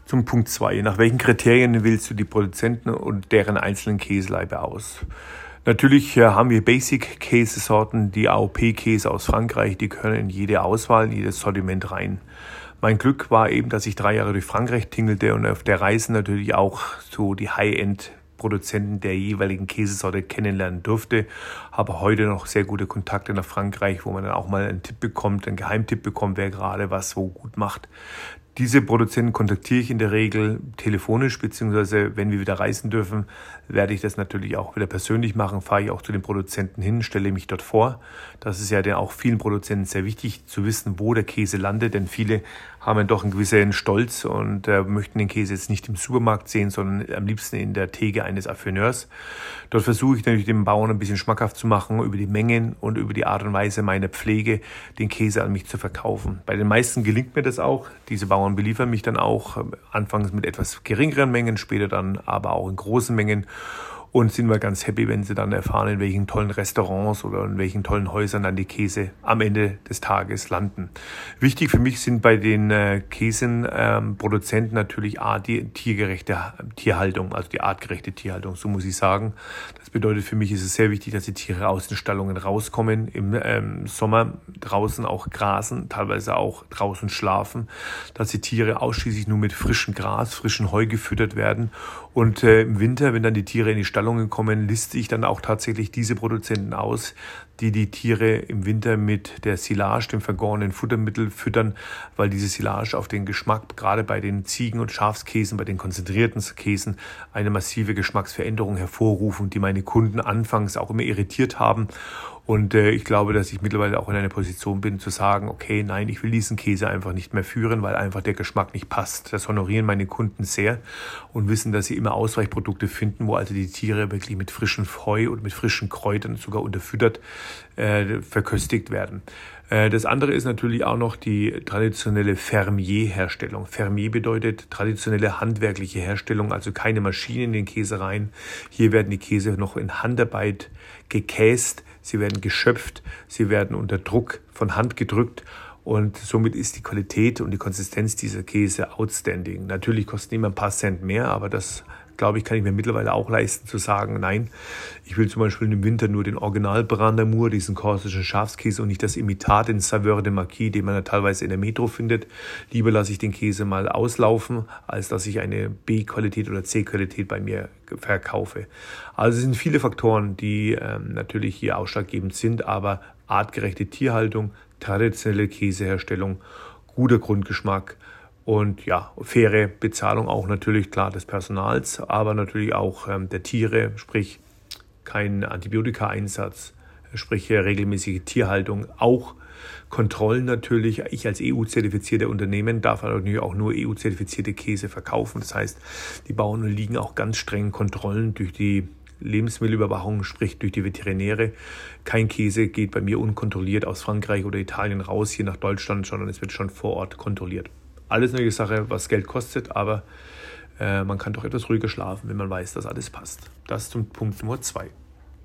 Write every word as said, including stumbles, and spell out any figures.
Zum Punkt zwei. Nach welchen Kriterien wählst du die Produzenten und deren einzelnen Käselaibe aus? Natürlich äh, haben wir Basic-Käsesorten, die A O P-Käse aus Frankreich, die können in jede Auswahl, in jedes Sortiment rein. Mein Glück war eben, dass ich drei Jahre durch Frankreich tingelte und auf der Reise natürlich auch so die High-End Produzenten der jeweiligen Käsesorte kennenlernen durfte. Habe heute noch sehr gute Kontakte nach Frankreich, wo man dann auch mal einen Tipp bekommt, einen Geheimtipp bekommt, wer gerade was wo gut macht. Diese Produzenten kontaktiere ich in der Regel telefonisch, beziehungsweise wenn wir wieder reisen dürfen, werde ich das natürlich auch wieder persönlich machen, fahre ich auch zu den Produzenten hin, stelle mich dort vor. Das ist ja dann auch vielen Produzenten sehr wichtig, zu wissen, wo der Käse landet, denn viele haben doch einen gewissen Stolz und äh, möchten den Käse jetzt nicht im Supermarkt sehen, sondern am liebsten in der Theke eines Affineurs. Dort versuche ich natürlich den Bauern ein bisschen schmackhaft zu machen, über die Mengen und über die Art und Weise meiner Pflege den Käse an mich zu verkaufen. Bei den meisten gelingt mir das auch. Diese Bauern beliefern mich dann auch anfangs mit etwas geringeren Mengen, später dann aber auch in großen Mengen. Und sind wir ganz happy, wenn sie dann erfahren, in welchen tollen Restaurants oder in welchen tollen Häusern dann die Käse am Ende des Tages landen. Wichtig für mich sind bei den äh, Käsenproduzenten ähm, natürlich A, die tiergerechte Tierhaltung, also die artgerechte Tierhaltung, so muss ich sagen. Das bedeutet, für mich ist es sehr wichtig, dass die Tiere aus den Stallungen rauskommen, im ähm, Sommer draußen auch grasen, teilweise auch draußen schlafen, dass die Tiere ausschließlich nur mit frischem Gras, frischem Heu gefüttert werden. Und äh, im Winter, wenn dann die Tiere in die Stallungen kommen, liste ich dann auch tatsächlich diese Produzenten aus, die die Tiere im Winter mit der Silage, dem vergorenen Futtermittel, füttern, weil diese Silage auf den Geschmack, gerade bei den Ziegen- und Schafskäsen, bei den konzentrierten Käsen, eine massive Geschmacksveränderung hervorrufen, die meine Kunden anfangs auch immer irritiert haben. Und äh, ich glaube, dass ich mittlerweile auch in einer Position bin, zu sagen, okay, nein, ich will diesen Käse einfach nicht mehr führen, weil einfach der Geschmack nicht passt. Das honorieren meine Kunden sehr und wissen, dass sie immer Ausweichprodukte finden, wo also die Tiere wirklich mit frischem Heu und mit frischen Kräutern sogar unterfüttert äh, verköstigt werden. Äh, das andere ist natürlich auch noch die traditionelle Fermier-Herstellung. Fermier bedeutet traditionelle handwerkliche Herstellung, also keine Maschinen in den Käse rein. Hier werden die Käse noch in Handarbeit gekäst. Sie werden geschöpft, sie werden unter Druck von Hand gedrückt und somit ist die Qualität und die Konsistenz dieser Käse outstanding. Natürlich kosten immer ein paar Cent mehr, aber das, glaube ich, kann ich mir mittlerweile auch leisten zu sagen, nein, ich will zum Beispiel im Winter nur den Original Brin d'Amour, diesen korsischen Schafskäse und nicht das Imitat, den Saveur de Marquis, den man ja teilweise in der Metro findet. Lieber lasse ich den Käse mal auslaufen, als dass ich eine B-Qualität oder C-Qualität bei mir verkaufe. Also es sind viele Faktoren, die ähm, natürlich hier ausschlaggebend sind, aber artgerechte Tierhaltung, traditionelle Käseherstellung, guter Grundgeschmack und ja, faire Bezahlung auch natürlich klar des Personals, aber natürlich auch ähm, der Tiere, sprich kein Antibiotika-Einsatz, sprich regelmäßige Tierhaltung, auch Kontrollen natürlich. Ich als E U-zertifizierte Unternehmen darf natürlich auch nur E U-zertifizierte Käse verkaufen. Das heißt, die Bauern unterliegen auch ganz strengen Kontrollen durch die Lebensmittelüberwachung, sprich durch die Veterinäre. Kein Käse geht bei mir unkontrolliert aus Frankreich oder Italien raus hier nach Deutschland, sondern es wird schon vor Ort kontrolliert. Alles eine Sache, was Geld kostet, aber äh, man kann doch etwas ruhiger schlafen, wenn man weiß, dass alles passt. Das zum Punkt Nummer zwei.